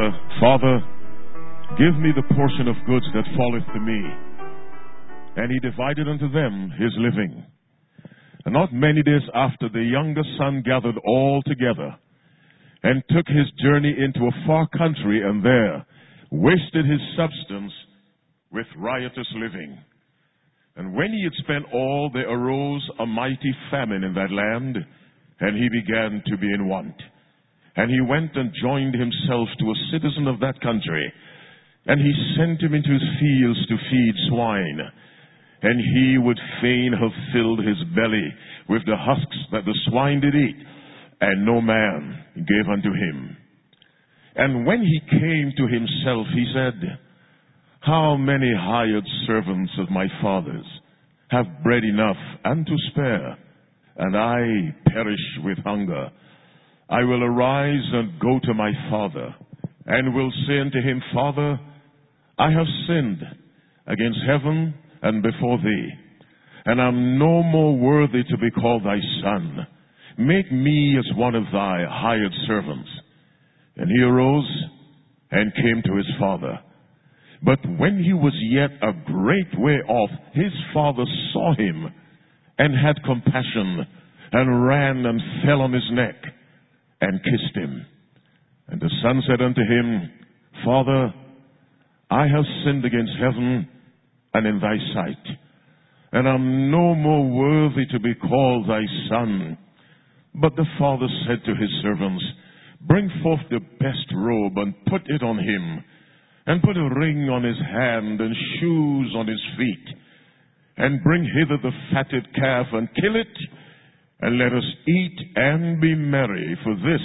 Father, give me the portion of goods that falleth to me. And he divided unto them his living. And not many days after, the younger son gathered all together, and took his journey into a far country, and there wasted his substance with riotous living. And when he had spent all, there arose a mighty famine in that land, and he began to be in want. And he went and joined himself to a citizen of that country, and he sent him into his fields to feed swine. And he would fain have filled his belly with the husks that the swine did eat, and no man gave unto him. And when he came to himself, he said, How many hired servants of my father's have bread enough and to spare, and I perish with hunger? I will arise and go to my father, and will say unto him, Father, I have sinned against heaven and before thee, and am no more worthy to be called thy son. Make me as one of thy hired servants. And he arose and came to his father. But when he was yet a great way off, his father saw him, and had compassion, and ran and fell on his neck, and kissed him. And the son said unto him, Father, I have sinned against heaven and in thy sight, and am no more worthy to be called thy son. But the father said to his servants, Bring forth the best robe, and put it on him, and put a ring on his hand, and shoes on his feet, and bring hither the fatted calf, and kill it, and let us eat and be merry. For this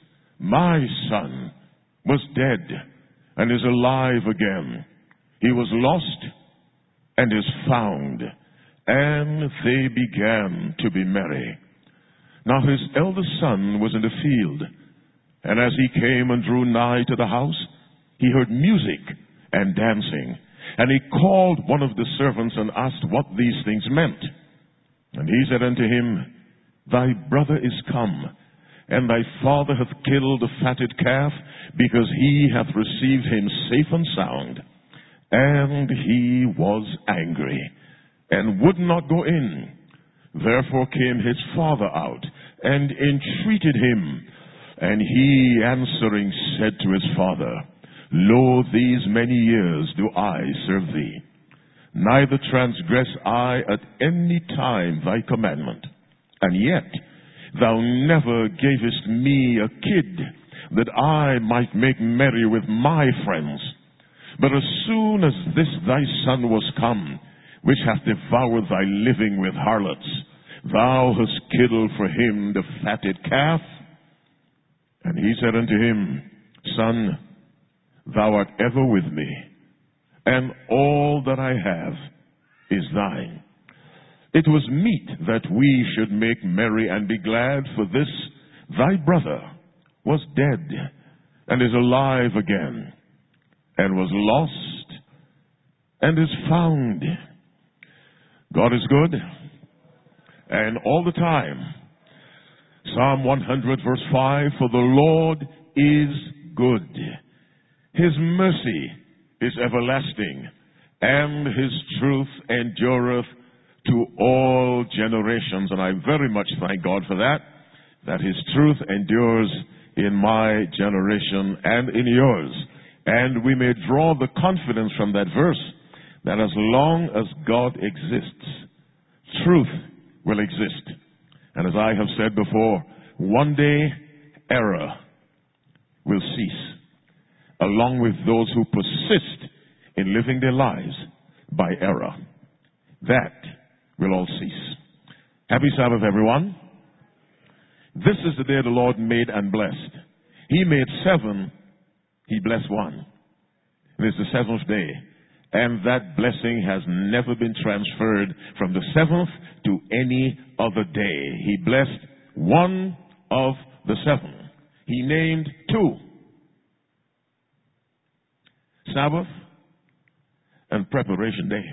my son was dead, and is alive again. He was lost, and is found. And they began to be merry. Now his eldest son was in the field, and as he came and drew nigh to the house, he heard music and dancing. And he called one of the servants and asked what these things meant. And he said unto him, Thy brother is come, and thy father hath killed the fatted calf, because he hath received him safe and sound. And he was angry, and would not go in. Therefore came his father out, and entreated him. And he answering said to his father, Lo, these many years do I serve thee, neither transgress I at any time thy commandment. And yet thou never gavest me a kid, that I might make merry with my friends. But as soon as this thy son was come, which hath devoured thy living with harlots, thou hast killed for him the fatted calf. And he said unto him, Son, thou art ever with me, and all that I have is thine. It was meet that we should make merry and be glad, for this thy brother was dead, and is alive again, and was lost, and is found. God is good, and all the time. Psalm 100 verse 5, For the Lord is good. His mercy is everlasting, and his truth endureth to all generations. And I very much thank God for that his truth endures in my generation and in yours. And we may draw the confidence from that verse that as long as God exists, truth will exist. And as I have said before, one day error will cease, along with those who persist in living their lives by error. That will all cease. Happy Sabbath, everyone. This is the day the Lord made and blessed. He made 7, he blessed 1. It is the 7th day. And that blessing has never been transferred from the 7th to any other day. He blessed 1 of the 7. He named 2. Sabbath and preparation day.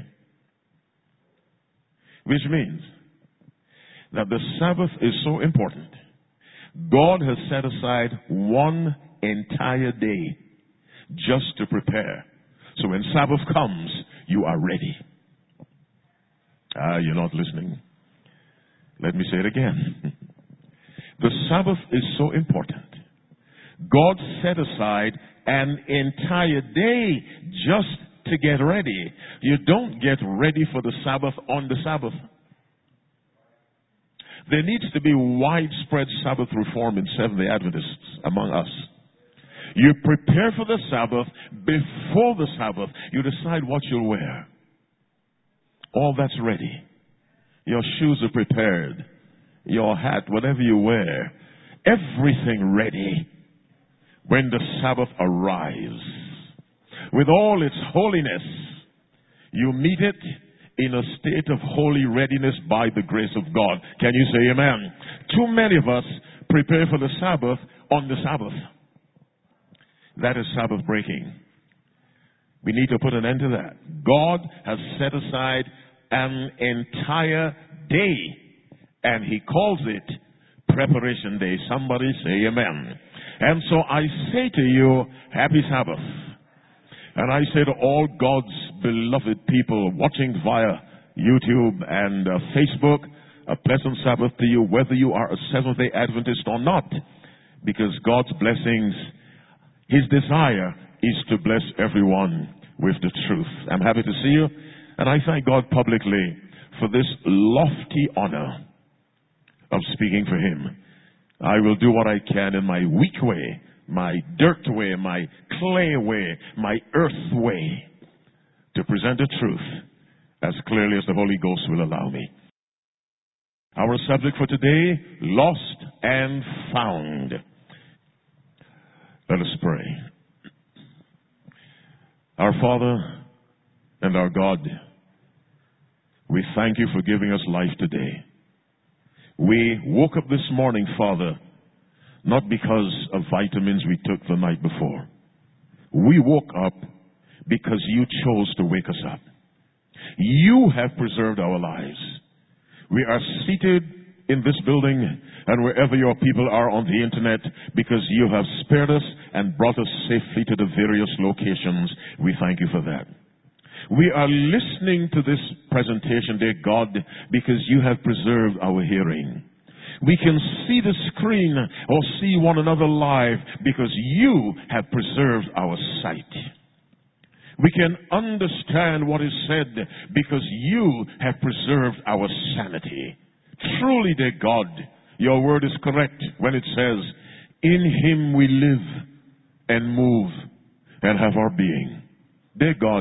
Which means that the Sabbath is so important. God has set aside one entire day just to prepare. So when Sabbath comes, you are ready. You're not listening. Let me say it again. The Sabbath is so important. God set aside an entire day just to get ready. You don't get ready for the Sabbath on the Sabbath. There needs to be widespread Sabbath reform in Seventh-day Adventists among us. You prepare for the Sabbath. Before the Sabbath, you decide what you'll wear. All that's ready. Your shoes are prepared. Your hat, whatever you wear, everything ready. When the Sabbath arrives, with all its holiness, you meet it in a state of holy readiness by the grace of God. Can you say amen? Too many of us prepare for the Sabbath on the Sabbath. That is Sabbath breaking. We need to put an end to that. God has set aside an entire day, and He calls it Preparation Day. Somebody say amen. And so I say to you, happy Sabbath. And I say to all God's beloved people watching via YouTube and Facebook, a pleasant Sabbath to you, whether you are a Seventh-day Adventist or not. Because God's blessings, His desire is to bless everyone with the truth. I'm happy to see you, and I thank God publicly for this lofty honor of speaking for Him. I will do what I can in my weak way, my dirt way, my clay way, my earth way, to present the truth as clearly as the Holy Ghost will allow me. Our subject for today, lost and found. Let us pray. Our Father and our God, we thank You for giving us life today. We woke up this morning, Father, not because of vitamins we took the night before. We woke up because You chose to wake us up. You have preserved our lives. We are seated in this building and wherever Your people are on the internet because You have spared us and brought us safely to the various locations. We thank You for that. We are listening to this presentation, dear God, because You have preserved our hearing. We can see the screen or see one another live because You have preserved our sight. We can understand what is said because You have preserved our sanity. Truly, dear God, Your word is correct when it says, in Him we live and move and have our being. Dear God,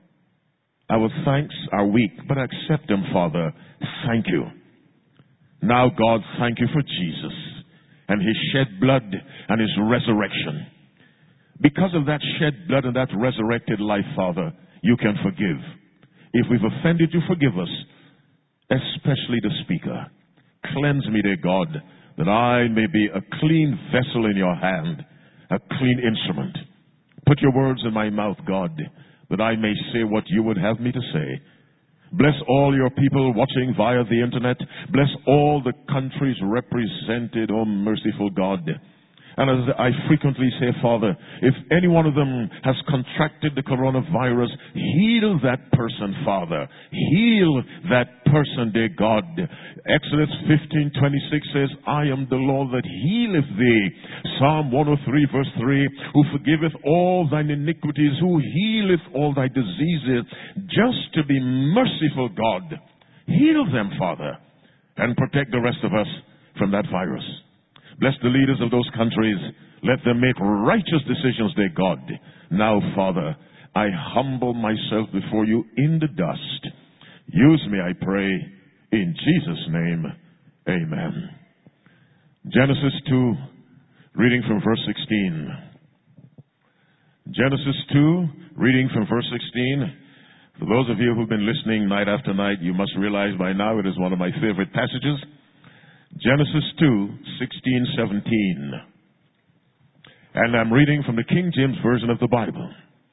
our thanks are weak, but accept them, Father. Thank You. Now, God, thank You for Jesus and His shed blood and His resurrection. Because of that shed blood and that resurrected life, Father, You can forgive. If we've offended You, forgive us, especially the speaker. Cleanse me, dear God, that I may be a clean vessel in Your hand, a clean instrument. Put Your words in my mouth, God, that I may say what You would have me to say. Bless all Your people watching via the internet. Bless all the countries represented, oh merciful God. And as I frequently say, Father, if any one of them has contracted the coronavirus, heal that person, Father. Heal that person, dear God. Exodus 15:26 says, I am the Lord that healeth thee. Psalm 103 verse 3, who forgiveth all thine iniquities, who healeth all thy diseases. Just to be merciful, God. Heal them, Father, and protect the rest of us from that virus. Bless the leaders of those countries. Let them make righteous decisions, dear God. Now, Father, I humble myself before You in the dust. Use me, I pray, in Jesus' name. Amen. Genesis 2, reading from verse 16. Genesis 2, reading from verse 16. For those of you who've been listening night after night, you must realize by now it is one of my favorite passages. Genesis 2, 16, 17. And I'm reading from the King James Version of the Bible.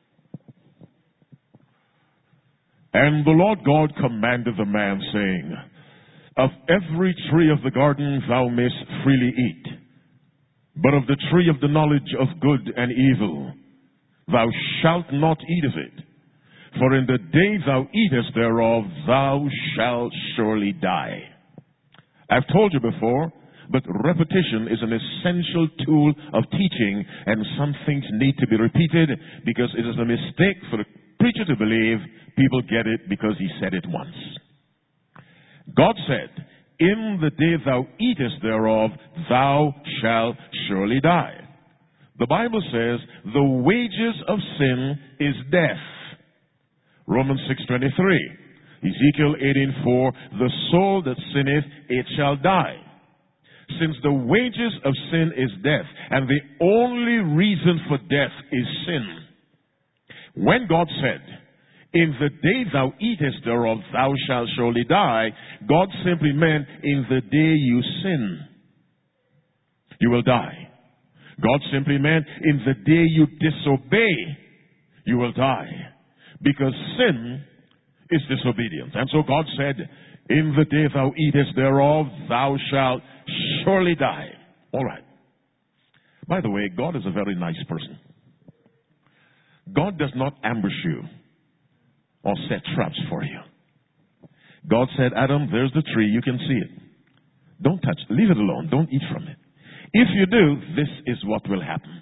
And the Lord God commanded the man, saying, of every tree of the garden thou mayst freely eat, but of the tree of the knowledge of good and evil thou shalt not eat of it. For in the day thou eatest thereof, thou shalt surely die. I've told you before, but repetition is an essential tool of teaching, and some things need to be repeated because it is a mistake for the preacher to believe people get it because he said it once. God said, in the day thou eatest thereof, thou shalt surely die. The Bible says, the wages of sin is death. Romans 6:23. Ezekiel 18:4, the soul that sinneth, it shall die. Since the wages of sin is death, and the only reason for death is sin, when God said, in the day thou eatest thereof, thou shalt surely die, God simply meant, in the day you sin, you will die. God simply meant, in the day you disobey, you will die. Because sin is disobedience. And so God said, in the day thou eatest thereof, thou shalt surely die. All right. By the way, God is a very nice person. God does not ambush you or set traps for you. God said, Adam, there's the tree. You can see it. Don't touch it. Leave it alone. Don't eat from it. If you do, this is what will happen.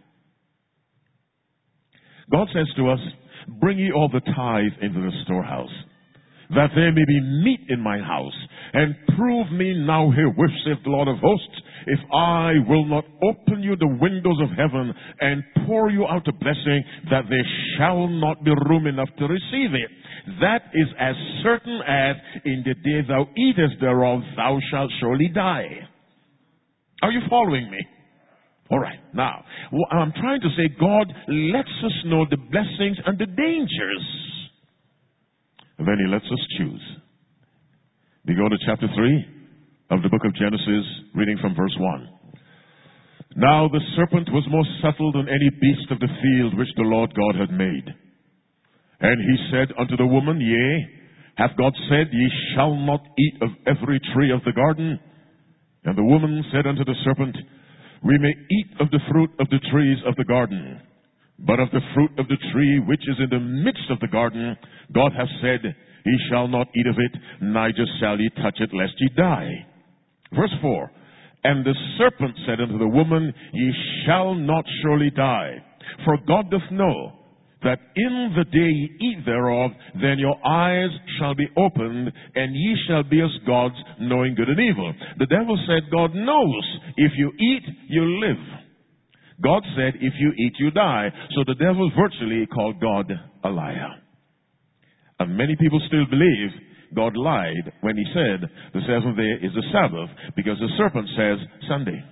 God says to us, bring ye all the tithe into the storehouse, that there may be meat in my house, and prove me now herewith, saith the Lord of hosts, if I will not open you the windows of heaven and pour you out a blessing, that there shall not be room enough to receive it. That is as certain as, in the day thou eatest thereof, thou shalt surely die. Are you following me? All right. Now, I'm trying to say God lets us know the blessings and the dangers. And then he lets us choose. We go to chapter 3 of the book of Genesis, reading from verse 1. Now the serpent was more subtle than any beast of the field which the Lord God had made. And he said unto the woman, Yea, hath God said, Ye shall not eat of every tree of the garden? And the woman said unto the serpent, We may eat of the fruit of the trees of the garden, but of the fruit of the tree which is in the midst of the garden, God hath said, Ye shall not eat of it, neither shall ye touch it, lest ye die. Verse 4, And the serpent said unto the woman, Ye shall not surely die, for God doth know that in the day ye eat thereof, then your eyes shall be opened, and ye shall be as gods, knowing good and evil. The devil said, God knows if you eat, you live. God said, if you eat, you die. So the devil virtually called God a liar. And many people still believe God lied when he said the seventh day is the Sabbath, because the serpent says Sunday.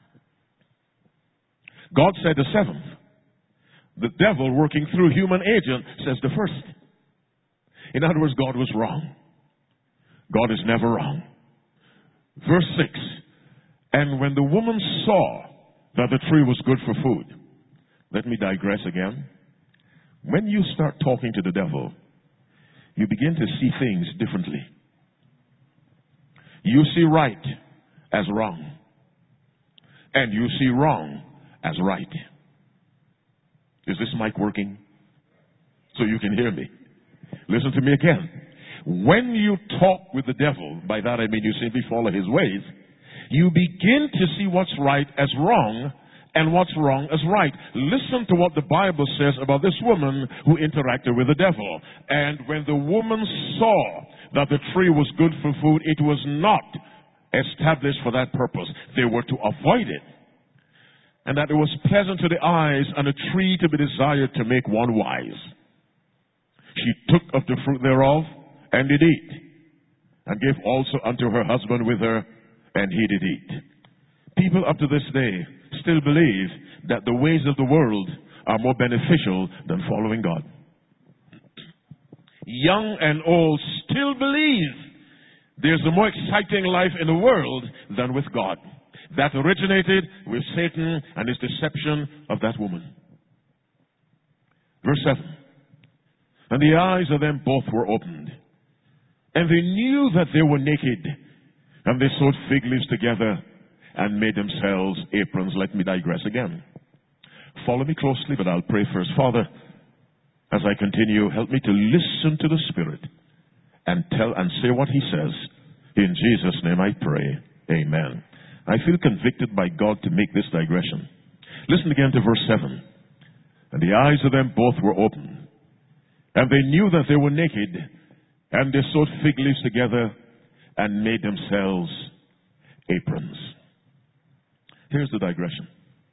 God said the seventh. The devil, working through human agent, says the first. In other words, God was wrong. God is never wrong. Verse 6, And when the woman saw that the tree was good for food. Let me digress again. When you start talking to the devil, you begin to see things differently. You see right as wrong. And you see wrong as right. Is this mic working? So you can hear me. Listen to me again. When you talk with the devil, by that I mean you simply follow his ways, you begin to see what's right as wrong and what's wrong as right. Listen to what the Bible says about this woman who interacted with the devil. And when the woman saw that the tree was good for food, it was not established for that purpose. They were to avoid it. And that it was pleasant to the eyes and a tree to be desired to make one wise. She took of the fruit thereof and did eat, and gave also unto her husband with her, and he did eat. People up to this day still believe that the ways of the world are more beneficial than following God. Young and old still believe there's a more exciting life in the world than with God. That originated with Satan and his deception of that woman. Verse 7. And the eyes of them both were opened, and they knew that they were naked, and they sewed fig leaves together and made themselves aprons. Let me digress again. follow me closely, but I'll pray first. Father, as I continue, help me to listen to the Spirit and tell and say what He says. In Jesus' name I pray. Amen. I feel convicted by God to make this digression. Listen again to verse 7. And the eyes of them both were open, and they knew that they were naked, and they sewed fig leaves together and made themselves aprons. Here's the digression.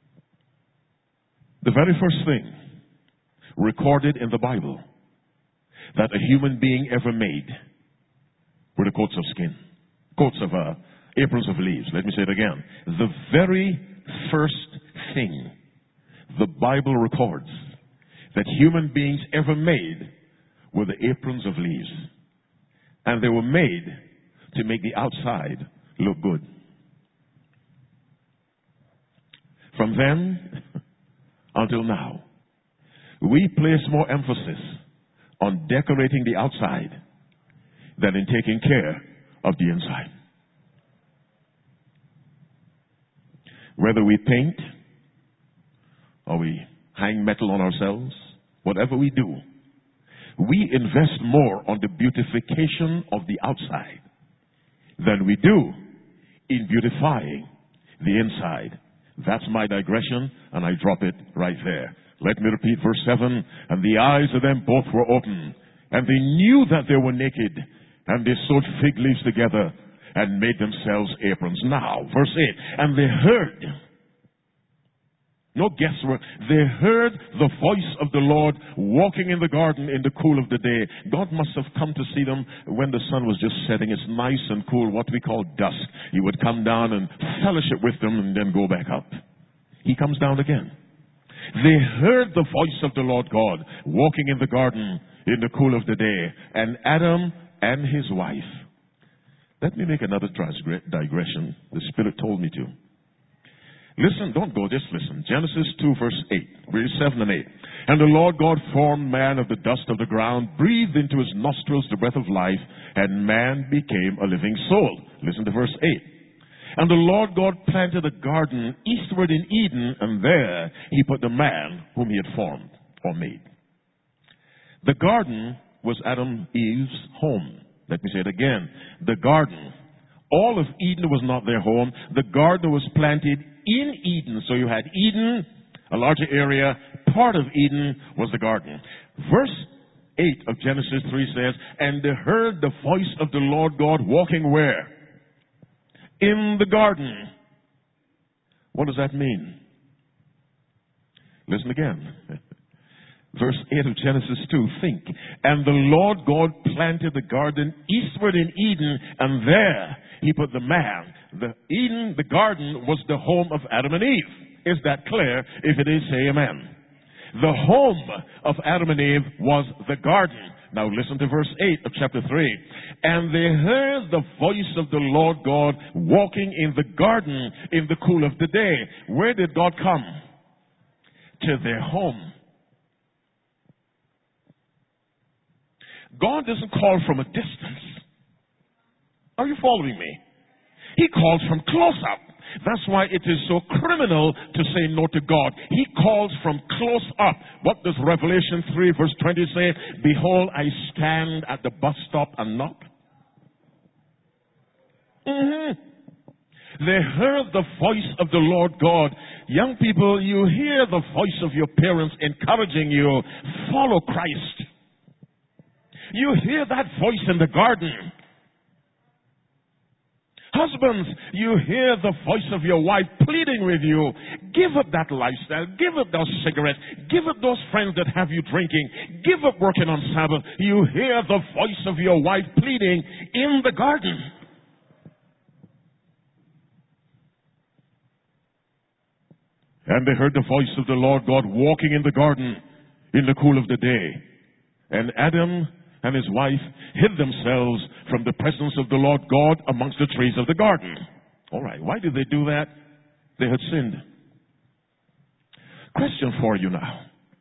The very first thing recorded in the Bible that a human being ever made were the coats of skin, aprons of leaves. Let me say it again. The very first thing the Bible records that human beings ever made were the aprons of leaves. And they were made to make the outside look good. From then until now, we place more emphasis on decorating the outside than in taking care of the inside. Whether we paint or we hang metal on ourselves, whatever we do, we invest more on the beautification of the outside than we do in beautifying the inside. That's my digression, and I drop it right there. Let me repeat verse 7. And the eyes of them both were open, and they knew that they were naked, and they sewed fig leaves together and made themselves aprons. Now, verse 8. And they heard. No guesswork. They heard the voice of the Lord walking in the garden in the cool of the day. God must have come to see them when the sun was just setting. It's nice and cool, what we call dusk. He would come down and fellowship with them and then go back up. He comes down again. They heard the voice of the Lord God walking in the garden in the cool of the day. And Adam and his wife. Let me make another digression. The Spirit told me to. Listen, don't go, just listen. Genesis 2 verse 8, read 7 and 8. And the Lord God formed man of the dust of the ground, breathed into his nostrils the breath of life, and man became a living soul. Listen to verse 8. And the Lord God planted a garden eastward in Eden, and there he put the man whom he had formed or made. The garden was Adam and Eve's home. Let me say it again. The garden. All of Eden was not their home. The garden was planted in Eden. So you had Eden, a larger area. Part of Eden was the garden. Verse 8 of Genesis 3 says, and they heard the voice of the Lord God walking where? In the garden. What does that mean? Listen again. Verse 8 of Genesis 2, think. And the Lord God planted the garden eastward in Eden, and there he put the man. The garden was the home of Adam and Eve. Is that clear? If it is, say amen. The home of Adam and Eve was the garden. Now listen to verse 8 of chapter 3. And they heard the voice of the Lord God walking in the garden in the cool of the day. Where did God come? To their home. God doesn't call from a distance. Are you following me? He calls from close up. That's why it is so criminal to say no to God. He calls from close up. What does Revelation 3 verse 20 say? Behold, I stand at the bus stop and knock. They heard the voice of the Lord God. Young people, you hear the voice of your parents encouraging you, follow Christ. You hear that voice in the garden. Husbands, you hear the voice of your wife pleading with you. Give up that lifestyle. Give up those cigarettes. Give up those friends that have you drinking. Give up working on Sabbath. You hear the voice of your wife pleading in the garden. And they heard the voice of the Lord God walking in the garden in the cool of the day. And Adam and his wife hid themselves from the presence of the Lord God amongst the trees of the garden. All right, why did they do that? They had sinned. Question for you now.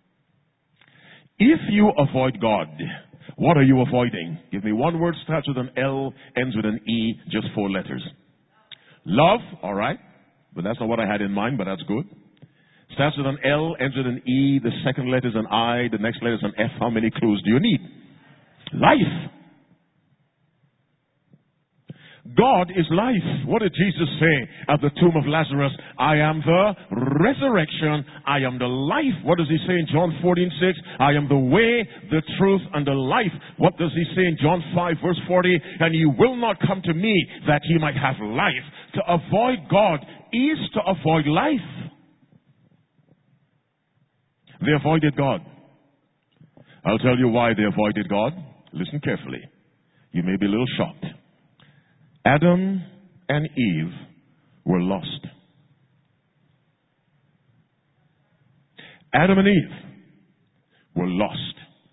If you avoid God, what are you avoiding? Give me one word, starts with an L, ends with an E, just 4 letters. Love, all right. But that's not what I had in mind, but that's good. Starts with an L, ends with an E, the second letter is an I, the next letter is an F. How many clues do you need? Life. God is life. What did Jesus say at the tomb of Lazarus? I am the resurrection. I am the life. What does he say in John 14:6? I am the way, the truth, and the life. What does he say in John 5 verse 40? And he will not come to me that he might have life. To avoid God is to avoid life. They avoided God. I'll tell you why they avoided God. Listen carefully. You may be a little shocked. Adam and Eve were lost. Adam and Eve were lost.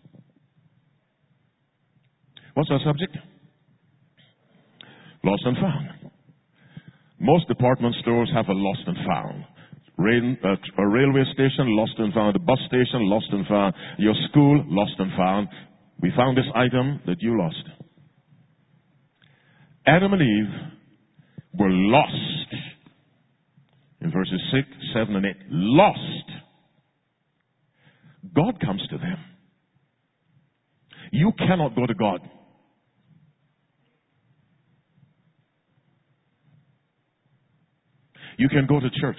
What's our subject? Lost and found. Most department stores have a lost and found. A railway station, lost and found. A bus station, lost and found. Your school, lost and found. We found this item that you lost. Adam and Eve were lost. In verses 6, 7, and 8. Lost. God comes to them. You cannot go to God. You can go to church.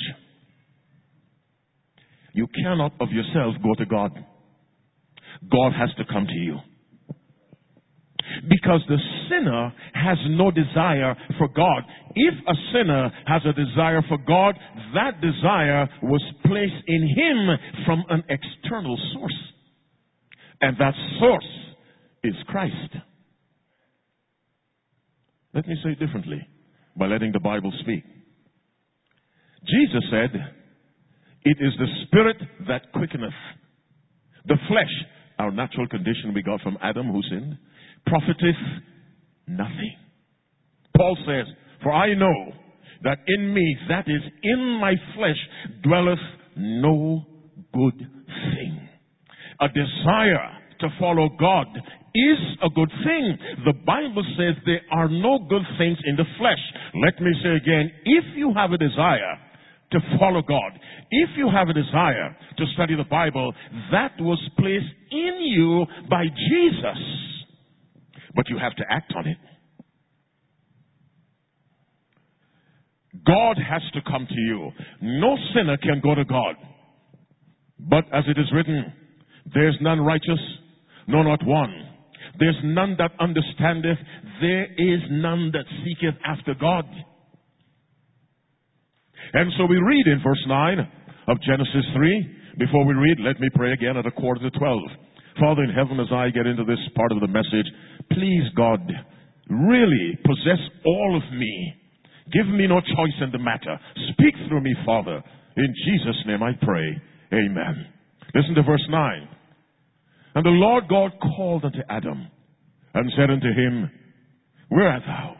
You cannot of yourself go to God. God has to come to you. Because the sinner has no desire for God. If a sinner has a desire for God, that desire was placed in him from an external source. And that source is Christ. Let me say it differently by letting the Bible speak. Jesus said, it is the spirit that quickeneth. The flesh, our natural condition we got from Adam who sinned, profiteth nothing. Paul says, for I know that in me, that is in my flesh, dwelleth no good thing. A desire to follow God is a good thing. The Bible says there are no good things in the flesh. Let me say again, if you have a desire to follow God, if you have a desire to study the Bible, that was placed in you by Jesus. But you have to act on it. God has to come to you. No sinner can go to God. But as it is written, there's none righteous, no, not one. There's none that understandeth. There is none that seeketh after God. And so we read in verse 9 of Genesis 3. Before we read, let me pray again at 11:45. Father in heaven, as I get into this part of the message, please, God, really possess all of me. Give me no choice in the matter. Speak through me, Father. In Jesus' name I pray. Amen. Listen to verse 9. And the Lord God called unto Adam and said unto him, where art thou?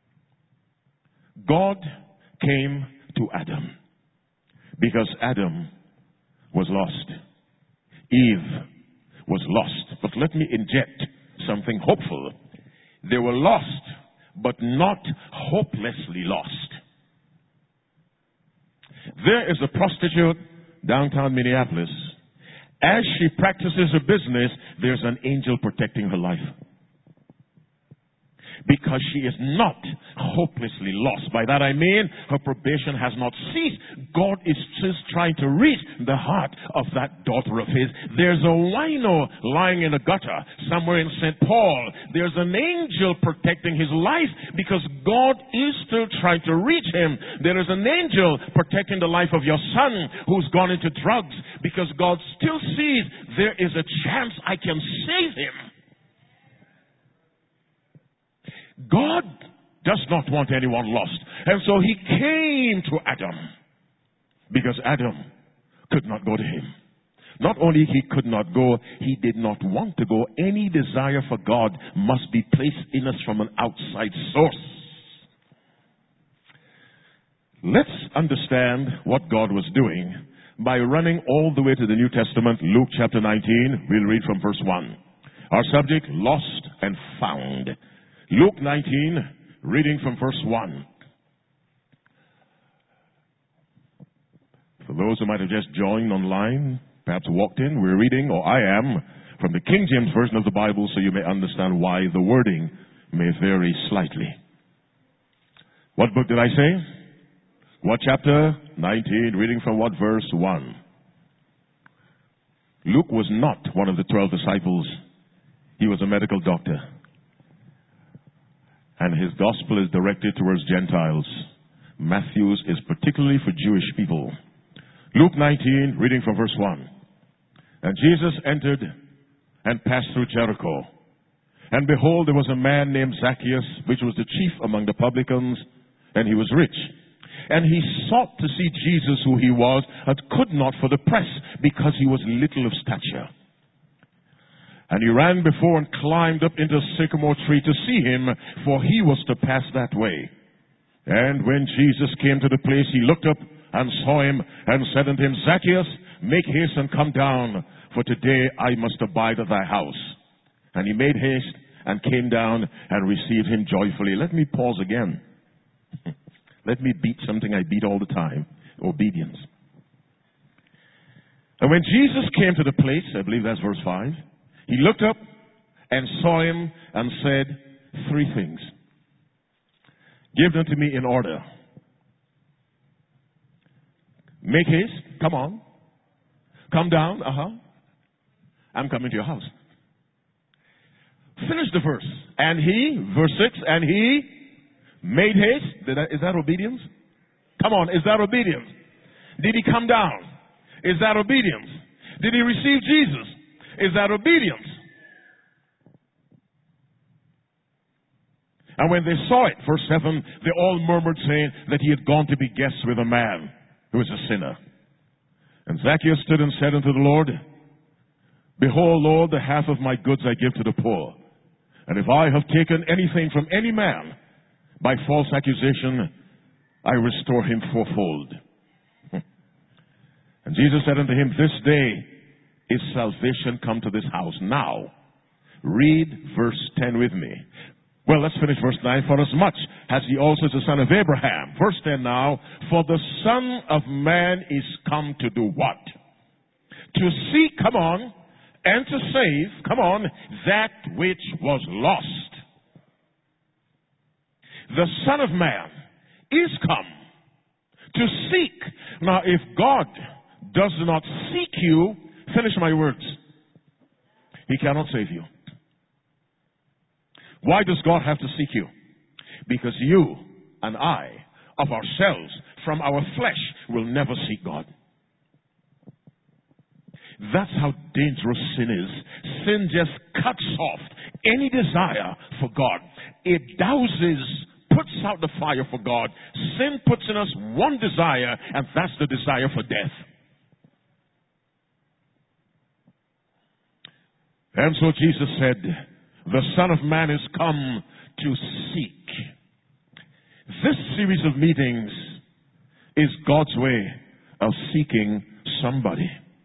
God came to Adam because Adam was lost. Eve was lost. But let me inject something hopeful. They were lost, but not hopelessly lost. There is a prostitute downtown Minneapolis. As she practices her business, there's an angel protecting her life. Because she is not hopelessly lost. By that I mean, her probation has not ceased. God is just trying to reach the heart of that daughter of his. There's a wino lying in a gutter somewhere in St. Paul. There's an angel protecting his life because God is still trying to reach him. There is an angel protecting the life of your son who's gone into drugs because God still sees there is a chance I can save him. God does not want anyone lost. And so he came to Adam because Adam could not go to him. Not only he could not go, he did not want to go. Any desire for God must be placed in us from an outside source. Let's understand what God was doing by running all the way to the New Testament, Luke chapter 19. We'll read from verse 1. Our subject, lost and found. Luke 19, reading from verse 1. For those who might have just joined online, perhaps walked in, we're reading, or I am, from the King James Version of the Bible, so you may understand why the wording may vary slightly. What book did I say? What chapter? 19, reading from what verse? 1. Luke was not one of the 12 disciples. He was a medical doctor. And his gospel is directed towards Gentiles. Matthew's is particularly for Jewish people. Luke 19, reading from verse 1. And Jesus entered and passed through Jericho. And behold, there was a man named Zacchaeus, which was the chief among the publicans, and he was rich. And he sought to see Jesus, who he was, and could not for the press, because he was little of stature. And he ran before and climbed up into a sycamore tree to see him, for he was to pass that way. And when Jesus came to the place, he looked up and saw him, and said unto him, Zacchaeus, make haste and come down, for today I must abide at thy house. And he made haste and came down and received him joyfully. Let me pause again. Let me beat something I beat all the time. Obedience. And when Jesus came to the place, I believe that's verse 5, he looked up and saw him and said 3 things. Give them to me in order. Make haste. Come on. Come down. I'm coming to your house. Finish the verse. And he, verse 6, and he made haste. Is that obedience? Come on, is that obedience? Did he come down? Is that obedience? Did he receive Jesus? Is that obedience? And when they saw it, verse 7, they all murmured, saying that he had gone to be guests with a man who was a sinner. And Zacchaeus stood and said unto the Lord, Behold, Lord, the half of my goods I give to the poor. And if I have taken anything from any man by false accusation, I restore him fourfold. And Jesus said unto him, This day is salvation come to this house. Now, read verse 10 with me. Well, let's finish verse 9. For as much as he also is the son of Abraham. Verse 10 now. For the Son of Man is come to do what? To seek, come on, and to save, come on, that which was lost. The Son of Man is come to seek. Now, if God does not seek you, finish my words, he cannot save you. Why does God have to seek you? Because you and I, of ourselves, from our flesh, will never seek God. That's how dangerous sin is. Sin just cuts off any desire for God. It douses, puts out the fire for God. Sin puts in us one desire, and that's the desire for death. And so Jesus said, the Son of Man is come to seek. This series of meetings is God's way of seeking somebody.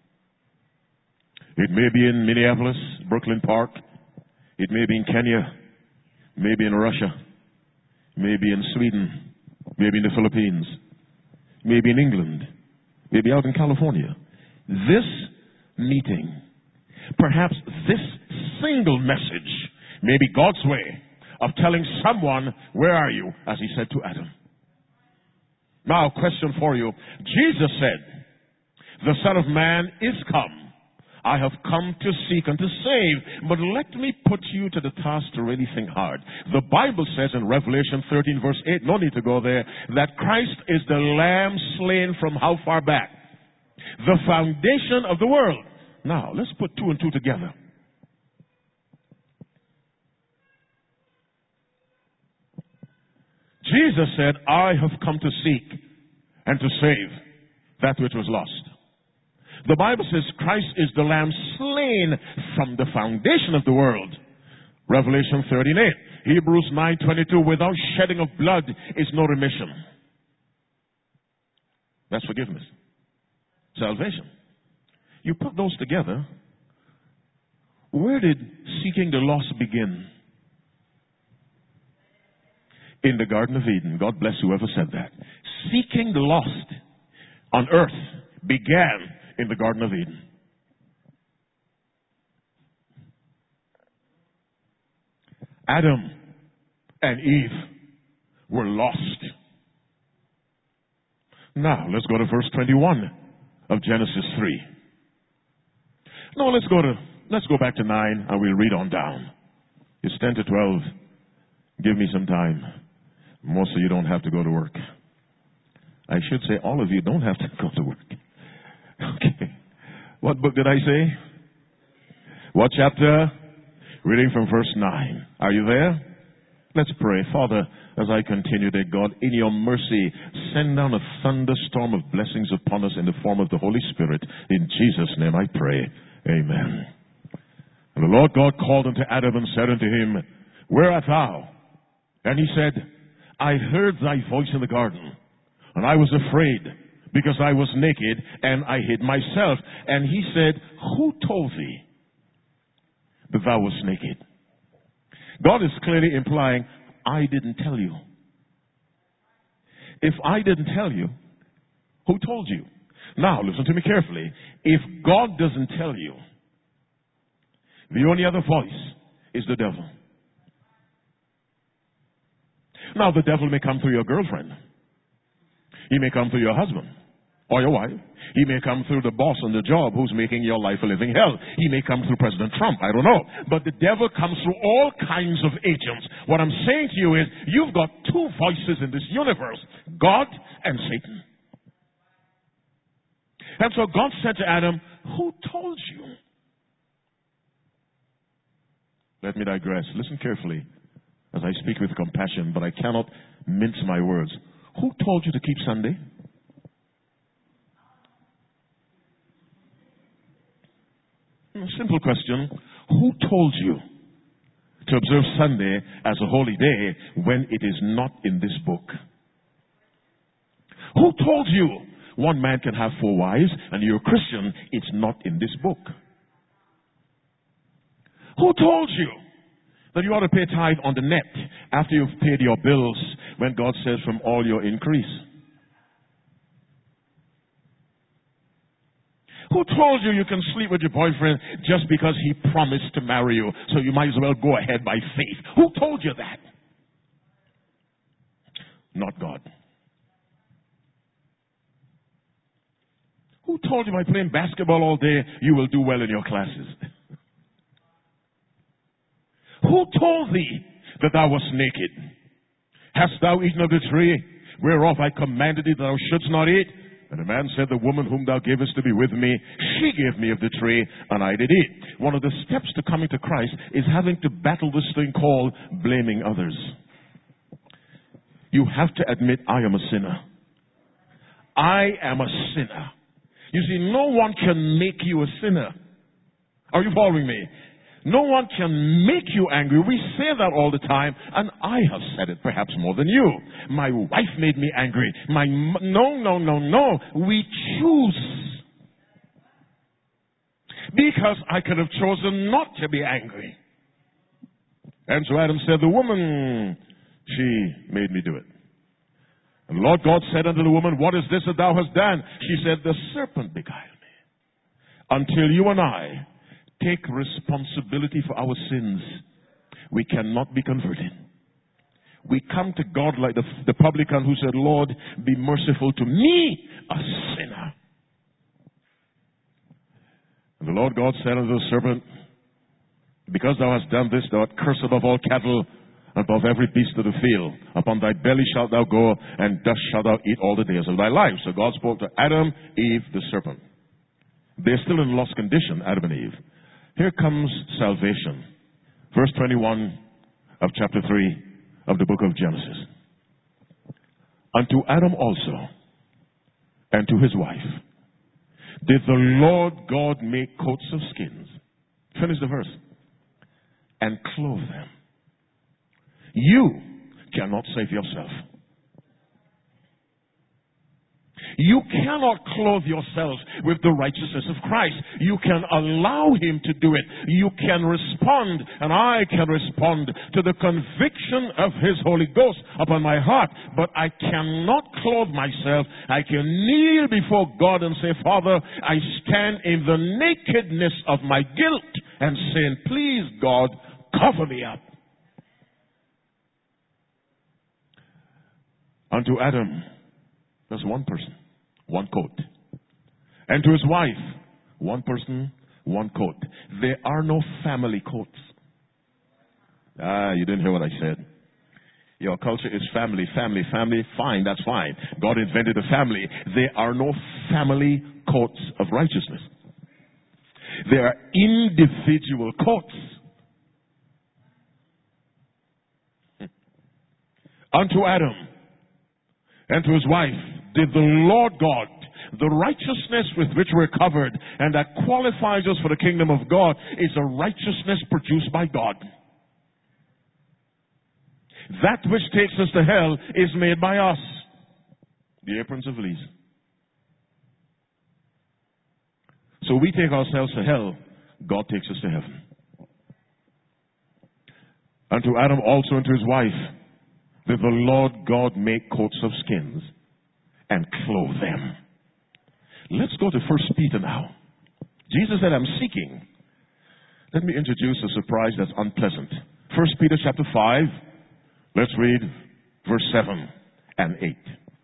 It may be in Minneapolis, Brooklyn Park. It may be in Kenya. Maybe in Russia. Maybe in Sweden. Maybe in the Philippines. Maybe in England. Maybe out in California. This meeting, perhaps this single message, may be God's way of telling someone, where are you? As he said to Adam. Now, question for you. Jesus said, the Son of Man is come. I have come to seek and to save. But let me put you to the task to really think hard. The Bible says in Revelation 13 verse 8, no need to go there, that Christ is the Lamb slain from how far back? The foundation of the world. Now, let's put 2 and 2 together. Jesus said, I have come to seek and to save that which was lost. The Bible says Christ is the Lamb slain from the foundation of the world. Revelation 13:8. Hebrews 9:22. Without shedding of blood is no remission. That's forgiveness. Salvation. You put those together. Where did seeking the lost begin? In the Garden of Eden. God bless whoever said that. Seeking the lost on earth began in the Garden of Eden. Adam and Eve were lost. Now, let's go to verse 21 of Genesis 3. No, let's go back to 9 and we'll read on down. It's 10 to 12. Give me some time. Most of you don't have to go to work. I should say all of you don't have to go to work. Okay. What book did I say? What chapter? Reading from verse 9. Are you there? Let's pray. Father, as I continue, dear God, in your mercy, send down a thunderstorm of blessings upon us in the form of the Holy Spirit. In Jesus' name I pray. Amen. And the Lord God called unto Adam and said unto him, Where art thou? And he said, I heard thy voice in the garden, and I was afraid, because I was naked, and I hid myself. And he said, Who told thee that thou wast naked? God is clearly implying, I didn't tell you. If I didn't tell you, who told you? Now, listen to me carefully. If God doesn't tell you, the only other voice is the devil. Now, the devil may come through your girlfriend. He may come through your husband or your wife. He may come through the boss on the job who's making your life a living hell. He may come through President Trump. I don't know. But the devil comes through all kinds of agents. What I'm saying to you is, you've got two voices in this universe, God and Satan. And so God said to Adam, Who told you? Let me digress. Listen carefully as I speak with compassion, but I cannot mince my words. Who told you to keep Sunday? Simple question. Who told you to observe Sunday as a holy day when it is not in this book? Who told you one man can have 4 wives and you're a Christian? It's not in this book. Who told you that you ought to pay tithe on the net after you've paid your bills when God says from all your increase? Who told you you can sleep with your boyfriend just because he promised to marry you, so you might as well go ahead by faith? Who told you that? Not God. Who told you by playing basketball all day you will do well in your classes? Who told thee that thou wast naked? Hast thou eaten of the tree whereof I commanded thee that thou shouldst not eat? And the man said, The woman whom thou gavest to be with me, she gave me of the tree, and I did eat. One of the steps to coming to Christ is having to battle this thing called blaming others. You have to admit, I am a sinner. I am a sinner. You see, no one can make you a sinner. Are you following me? No one can make you angry. We say that all the time, and I have said it perhaps more than you. My wife made me angry. No. We choose. Because I could have chosen not to be angry. And so Adam said, The woman, she made me do it. And the Lord God said unto the woman, What is this that thou hast done? She said, The serpent beguiled me. Until you and I take responsibility for our sins, we cannot be converted. We come to God like the publican who said, Lord, be merciful to me, a sinner. And the Lord God said unto the serpent, Because thou hast done this, thou art cursed above all cattle, above every beast of the field. Upon thy belly shalt thou go, and dust shalt thou eat all the days of thy life. So God spoke to Adam, Eve, the serpent. They're still in lost condition, Adam and Eve. Here comes salvation. Verse 21 of chapter 3 of the book of Genesis. Unto Adam also, and to his wife, did the Lord God make coats of skins. Finish the verse. And clothe them. You cannot save yourself. You cannot clothe yourself with the righteousness of Christ. You can allow Him to do it. You can respond, and I can respond to the conviction of His Holy Ghost upon my heart. But I cannot clothe myself. I can kneel before God and say, Father, I stand in the nakedness of my guilt and saying, please, God, cover me up. Unto Adam, there's one person, one coat. And to his wife, one person, one coat. There are no family coats. You didn't hear what I said. Your culture is family, family, family. Fine, that's fine. God invented a family. There are no family coats of righteousness. There are individual coats. Unto Adam and to his wife did the Lord God, the righteousness with which we're covered and that qualifies us for the kingdom of God, is a righteousness produced by God. That which takes us to hell is made by us. The aprons of lease. So we take ourselves to hell, God takes us to heaven. Unto Adam also and to his wife did the Lord God make coats of skins and clothe them. Let's go to 1 Peter now. Jesus said, I'm seeking. Let me introduce a surprise that's unpleasant. 1 Peter chapter 5, let's read verse 7 and 8.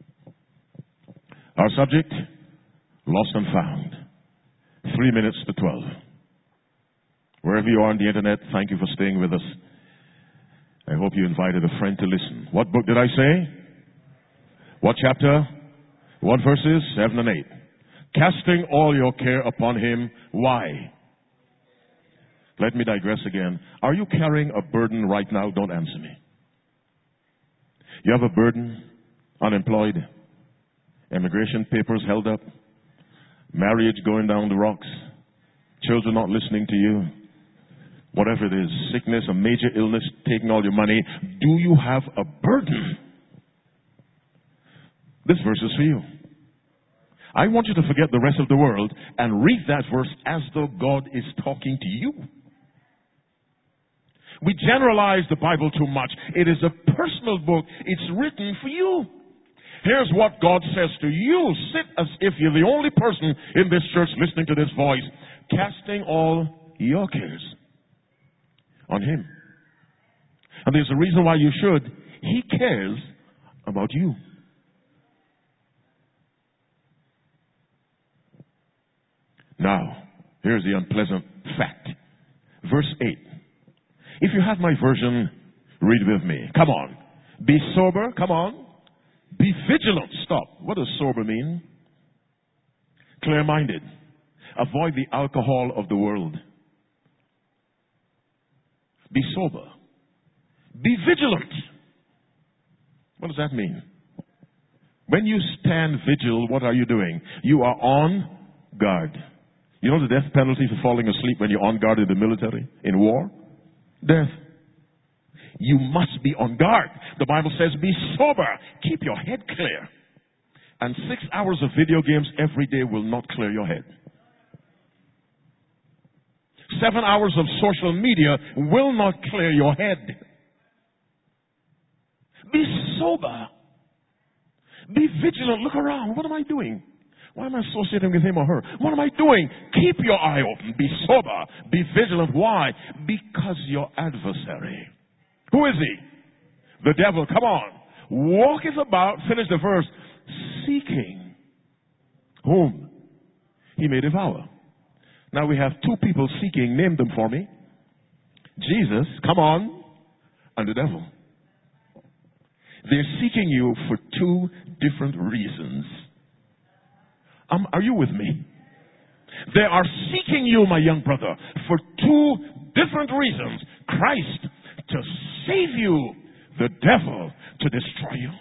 Our subject, lost and found. 3 minutes to 12. Wherever you are on the internet, thank you for staying with us. I hope you invited a friend to listen. What book did I say? What chapter? What verses? 7 and 8. Casting all your care upon Him. Why? Let me digress again. Are you carrying a burden right now? Don't answer me. You have a burden, unemployed, immigration papers held up, marriage going down the rocks, children not listening to you, whatever it is, sickness, a major illness, taking all your money. Do you have a burden? This verse is for you. I want you to forget the rest of the world and read that verse as though God is talking to you. We generalize the Bible too much. It is a personal book. It's written for you. Here's what God says to you. Sit as if you're the only person in this church listening to this voice, casting all your cares on Him. And there's a reason why you should. He cares about you. Now, here's the unpleasant fact. Verse 8. If you have my version, read with me. Come on. Be sober. Come on. Be vigilant. Stop. What does sober mean? Clear-minded. Avoid the alcohol of the world. Be sober. Be vigilant. What does that mean? When you stand vigil, what are you doing? You are on guard. You know the death penalty for falling asleep when you're on guard in the military, in war? Death. You must be on guard. The Bible says be sober. Keep your head clear. And 6 hours of video games every day will not clear your head. 7 hours of social media will not clear your head. Be sober. Be vigilant. Look around. What am I doing? Why am I associating with him or her? What am I doing? Keep your eye open. Be sober. Be vigilant. Why? Because your adversary. Who is he? The devil. Come on. Walketh about, finish the verse, seeking whom he may devour. Now we have two people seeking. Name them for me. Jesus, come on, and the devil. They're seeking you for two different reasons. Are you with me? They are seeking you, my young brother, for two different reasons. Christ to save you, the devil to destroy you.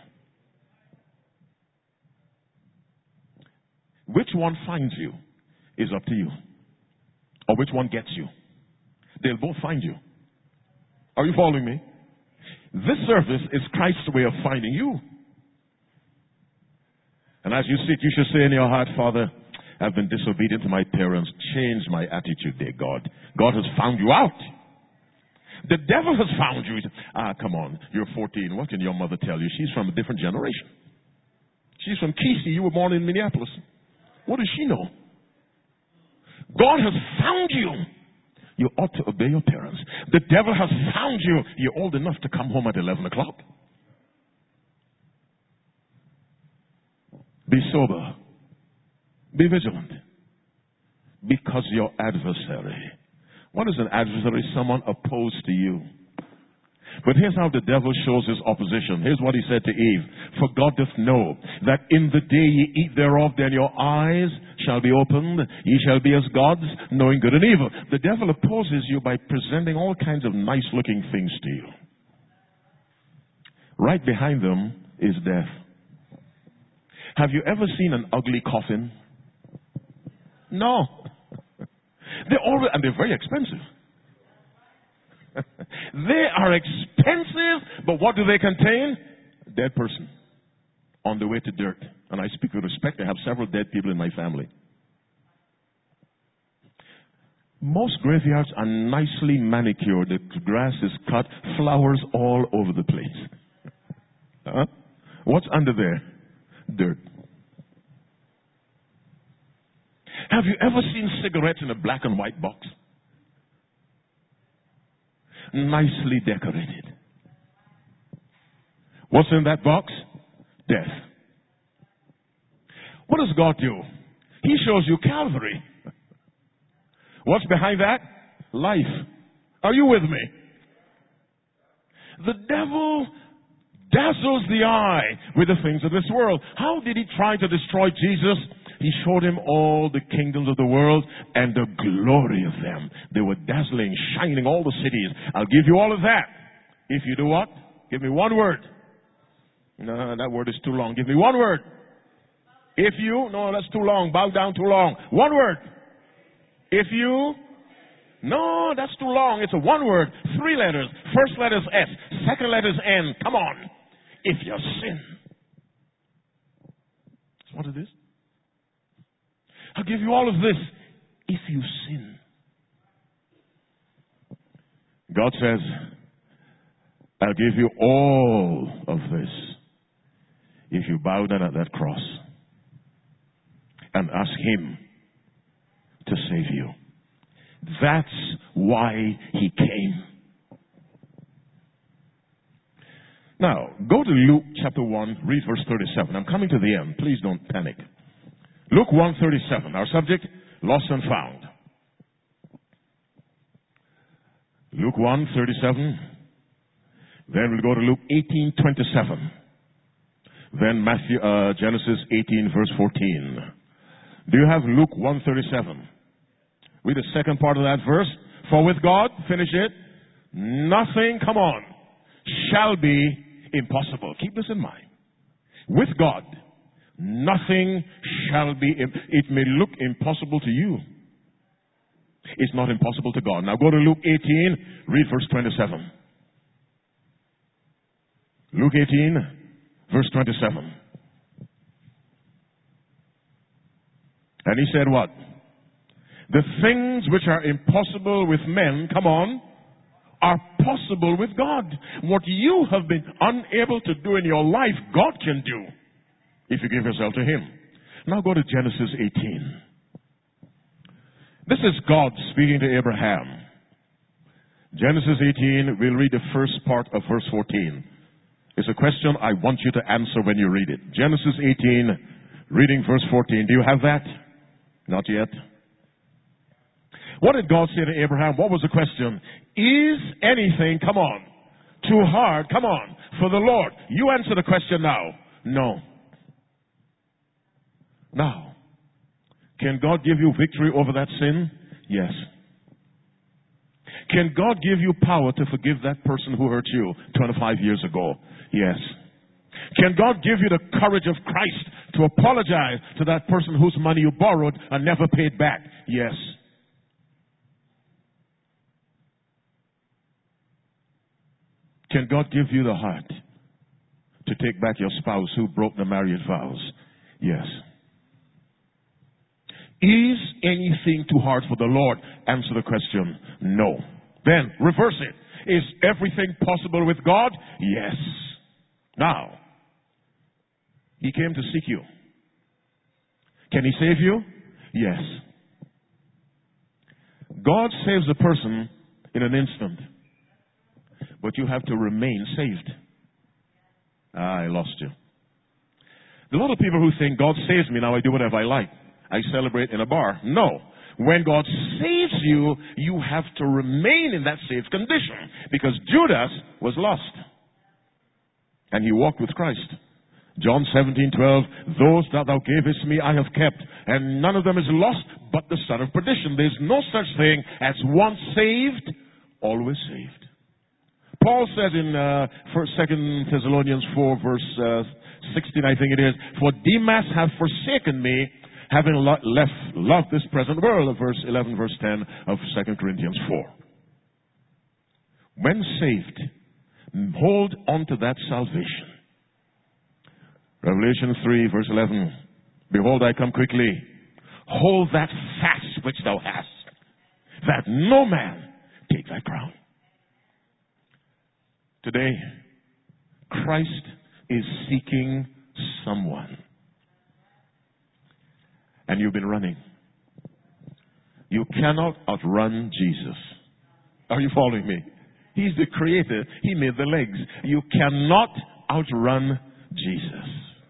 Which one finds you is up to you. Or which one gets you. They'll both find you. Are you following me? This service is Christ's way of finding you. And as you sit, you should say in your heart, Father, I've been disobedient to my parents. Change my attitude, dear God. God has found you out. The devil has found you. Come on, you're 14. What can your mother tell you? She's from a different generation. She's from Kesey. You were born in Minneapolis. What does she know? God has found you. You ought to obey your parents. The devil has found you. You're old enough to come home at 11 o'clock. Be sober. Be vigilant. Because your adversary. What is an adversary? Someone opposed to you. But here's how the devil shows his opposition. Here's what he said to Eve. For God doth know that in the day ye eat thereof, then your eyes shall be opened. Ye shall be as gods, knowing good and evil. The devil opposes you by presenting all kinds of nice looking things to you. Right behind them is death. Have you ever seen an ugly coffin? No. And they're very expensive. They are expensive, but what do they contain? A dead person on the way to dirt. And I speak with respect. I have several dead people in my family. Most graveyards are nicely manicured. The grass is cut, flowers all over the place. What's under there? Dirt. Have you ever seen cigarettes in a black and white box? Nicely decorated. What's in that box? Death. What does God do? He shows you Calvary. What's behind that? Life. Are you with me? The devil dazzles the eye with the things of this world. How did he try to destroy Jesus? He showed him all the kingdoms of the world and the glory of them. They were dazzling, shining, all the cities. I'll give you all of that. If you do what? Give me one word. No, that word is too long. Give me one word. If you, no, that's too long. Bow down too long. One word. If you, no, that's too long. It's a one word. 3 letters. First letter is S. Second letter is N. Come on. If you sin. That's what it is. I'll give you all of this if you sin. God says, I'll give you all of this if you bow down at that cross and ask Him to save you. That's why He came. Now, go to Luke chapter 1, read verse 37. I'm coming to the end. Please don't panic. Luke 1:37. Our subject, lost and found. Luke 1:37. Then we'll go to Luke 18:27. Then Genesis 18 verse 14. Do you have Luke 1:37? Read the second part of that verse. For with God, finish it, nothing, come on, shall be impossible. Keep this in mind. With God, nothing shall be, it may look impossible to you. It's not impossible to God. Now go to Luke 18, read verse 27. Luke 18, verse 27. And he said what? The things which are impossible with men, come on, are possible with God. What you have been unable to do in your life, God can do if you give yourself to Him. Now go to Genesis 18. This is God speaking to Abraham. Genesis 18, we'll read the first part of verse 14. It's a question I want you to answer when you read it. Genesis 18, reading verse 14. Do you have that? Not yet. What did God say to Abraham? What was the question? Is anything, come on, too hard, come on, for the Lord? You answer the question now. No. Now, can God give you victory over that sin? Yes. Can God give you power to forgive that person who hurt you 25 years ago? Yes. Can God give you the courage of Christ to apologize to that person whose money you borrowed and never paid back? Yes. Can God give you the heart to take back your spouse who broke the marriage vows? Yes. Is anything too hard for the Lord? Answer the question, no. Then, reverse it. Is everything possible with God? Yes. Now, He came to seek you. Can He save you? Yes. God saves a person in an instant, but you have to remain saved. I lost you. There are a lot of people who think, God saves me, now I do whatever I like. I celebrate in a bar. No. When God saves you, you have to remain in that saved condition. Because Judas was lost. And he walked with Christ. John 17:12, those that thou gavest me I have kept, and none of them is lost but the son of perdition. There's no such thing as once saved, always saved. Paul says in 2 Thessalonians 4 verse 16, I think it is, for Demas hath forsaken me, having loved this present world, verse 11, verse 10 of 2 Corinthians 4. When saved, hold on to that salvation. Revelation 3, verse 11, behold, I come quickly. Hold that fast which thou hast, that no man take thy crown. Today, Christ is seeking someone. And you've been running. You cannot outrun Jesus. Are you following me? He's the creator. He made the legs. You cannot outrun Jesus.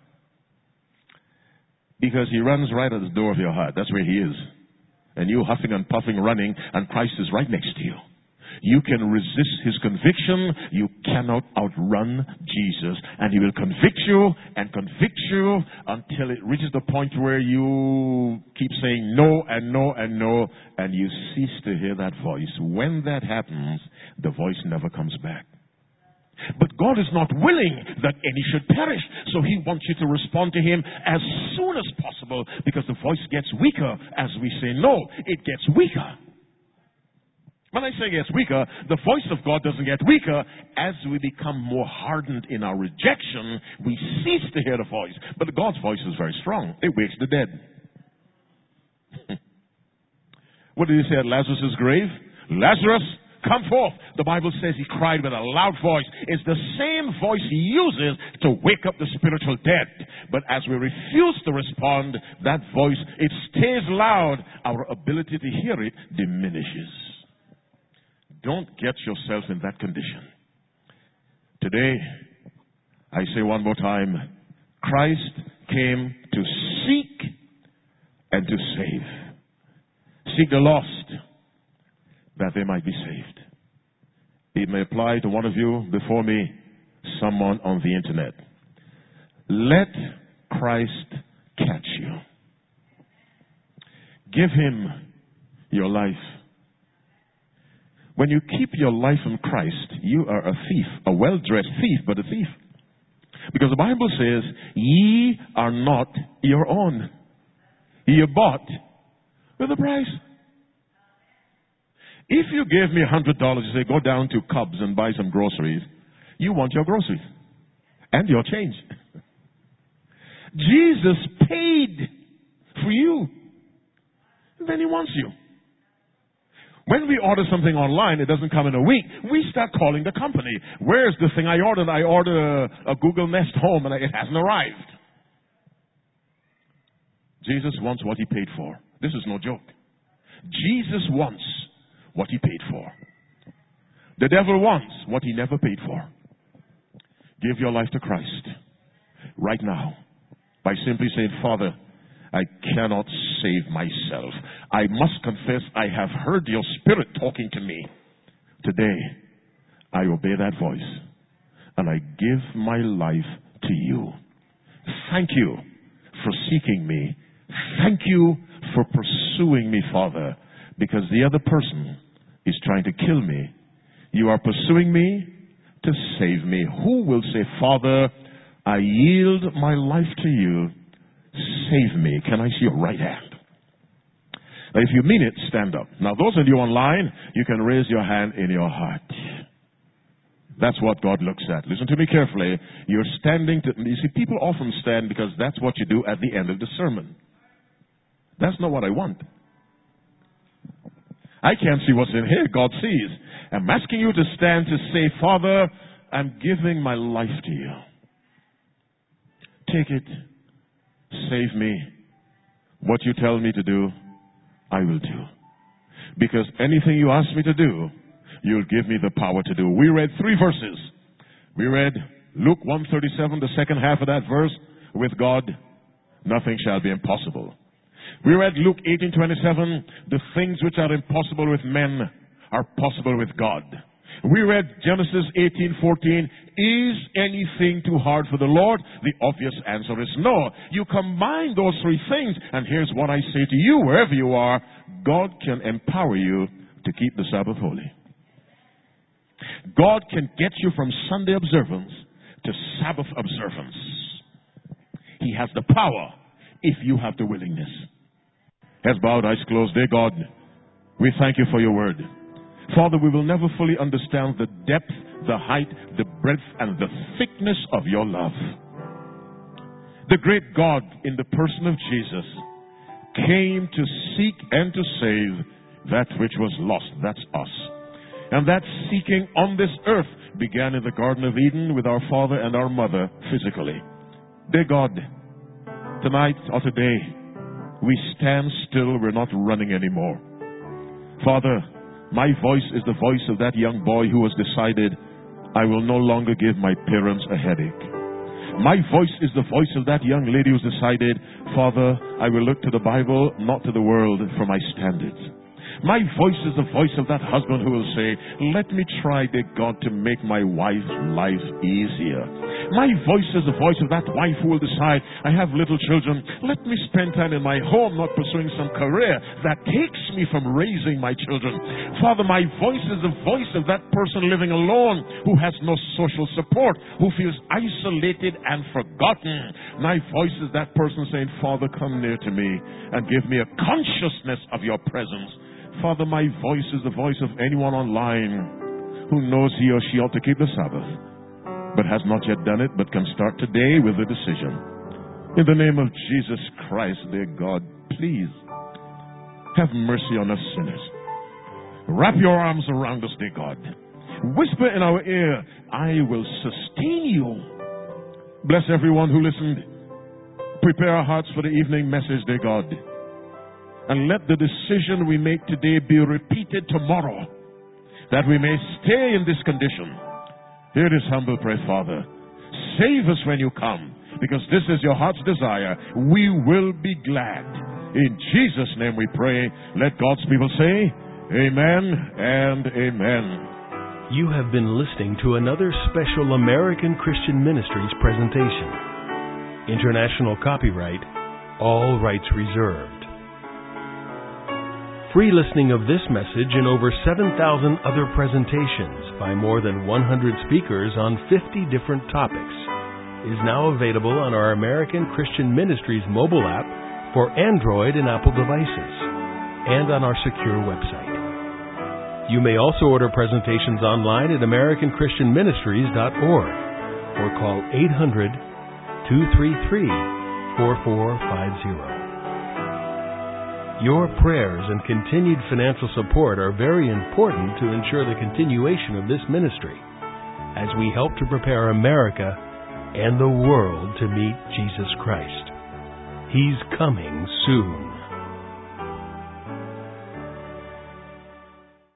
Because He runs right at the door of your heart. That's where He is. And you huffing and puffing running, and Christ is right next to you. You can resist His conviction. You cannot outrun Jesus. And He will convict you and convict you until it reaches the point where you keep saying no and no and no, and you cease to hear that voice. When that happens, the voice never comes back. But God is not willing that any should perish. So He wants you to respond to Him as soon as possible, because the voice gets weaker as we say no. It gets weaker. When I say it gets weaker, the voice of God doesn't get weaker. As we become more hardened in our rejection, we cease to hear the voice. But God's voice is very strong. It wakes the dead. What did He say at Lazarus' grave? Lazarus, come forth. The Bible says He cried with a loud voice. It's the same voice He uses to wake up the spiritual dead. But as we refuse to respond, that voice, it stays loud. Our ability to hear it diminishes. Don't get yourself in that condition. Today, I say one more time, Christ came to seek and to save. Seek the lost, that they might be saved. It may apply to one of you before me, someone on the internet. Let Christ catch you. Give Him your life. When you keep your life in Christ, you are a thief, a well-dressed thief, but a thief. Because the Bible says, ye are not your own. Ye are bought with a price. If you gave me $100, you say, go down to Cubs and buy some groceries, you want your groceries and your change. Jesus paid for you. And then He wants you. When we order something online, it doesn't come in a week. We start calling the company. Where's the thing I ordered? I ordered a Google Nest Home and it hasn't arrived. Jesus wants what He paid for. This is no joke. Jesus wants what He paid for. The devil wants what he never paid for. Give your life to Christ right now by simply saying, Father, I cannot save myself. I must confess I have heard your Spirit talking to me. Today, I obey that voice and I give my life to you. Thank you for seeking me. Thank you for pursuing me, Father, because the other person is trying to kill me. You are pursuing me to save me. Who will say, Father, I yield my life to you. Save me. Can I see your right hand? Now, if you mean it, stand up. Now, those of you online, you can raise your hand in your heart. That's what God looks at. Listen to me carefully. You're standing to, you see, people often stand because that's what you do at the end of the sermon. That's not what I want. I can't see what's in here. God sees. I'm asking you to stand to say, Father, I'm giving my life to you. Take it. Save me. What you tell me to do, I will do. Because anything you ask me to do, you'll give me the power to do. We read 3 verses. We read Luke 1:37, the second half of that verse. With God, nothing shall be impossible. We read Luke 18:27, the things which are impossible with men are possible with God. We read Genesis 18:14, is anything too hard for the Lord? The obvious answer is no. You combine those 3 things, and here's what I say to you, wherever you are, God can empower you to keep the Sabbath holy. God can get you from Sunday observance to Sabbath observance. He has the power if you have the willingness. Heads bowed, eyes closed. Dear God, we thank you for your word. Father, we will never fully understand the depth, the height, the breadth, and the thickness of your love. The great God, in the person of Jesus, came to seek and to save that which was lost. That's us. And that seeking on this earth began in the Garden of Eden with our father and our mother physically. Dear God, tonight or today, we stand still. We're not running anymore. Father, my voice is the voice of that young boy who has decided, I will no longer give my parents a headache. My voice is the voice of that young lady who's decided, Father, I will look to the Bible, not to the world, for my standards. My voice is the voice of that husband who will say, let me try, dear God, to make my wife's life easier. My voice is the voice of that wife who will decide, I have little children, let me spend time in my home, not pursuing some career that takes me from raising my children. Father, my voice is the voice of that person living alone who has no social support, who feels isolated and forgotten. My voice is that person saying, Father, come near to me and give me a consciousness of your presence. Father, my voice is the voice of anyone online who knows he or she ought to keep the Sabbath, but has not yet done it, but can start today with a decision. In the name of Jesus Christ, dear God, please have mercy on us sinners. Wrap your arms around us, dear God. Whisper in our ear, I will sustain you. Bless everyone who listened. Prepare our hearts for the evening message, dear God. And let the decision we make today be repeated tomorrow, that we may stay in this condition. Hear this humble prayer, Father. Save us when you come, because this is your heart's desire. We will be glad. In Jesus' name we pray. Let God's people say, Amen and Amen. You have been listening to another special American Christian Ministries presentation. International copyright, all rights reserved. Free listening of this message and over 7,000 other presentations by more than 100 speakers on 50 different topics is now available on our American Christian Ministries mobile app for Android and Apple devices and on our secure website. You may also order presentations online at AmericanChristianMinistries.org or call 800-233-4450. Your prayers and continued financial support are very important to ensure the continuation of this ministry as we help to prepare America and the world to meet Jesus Christ. He's coming soon.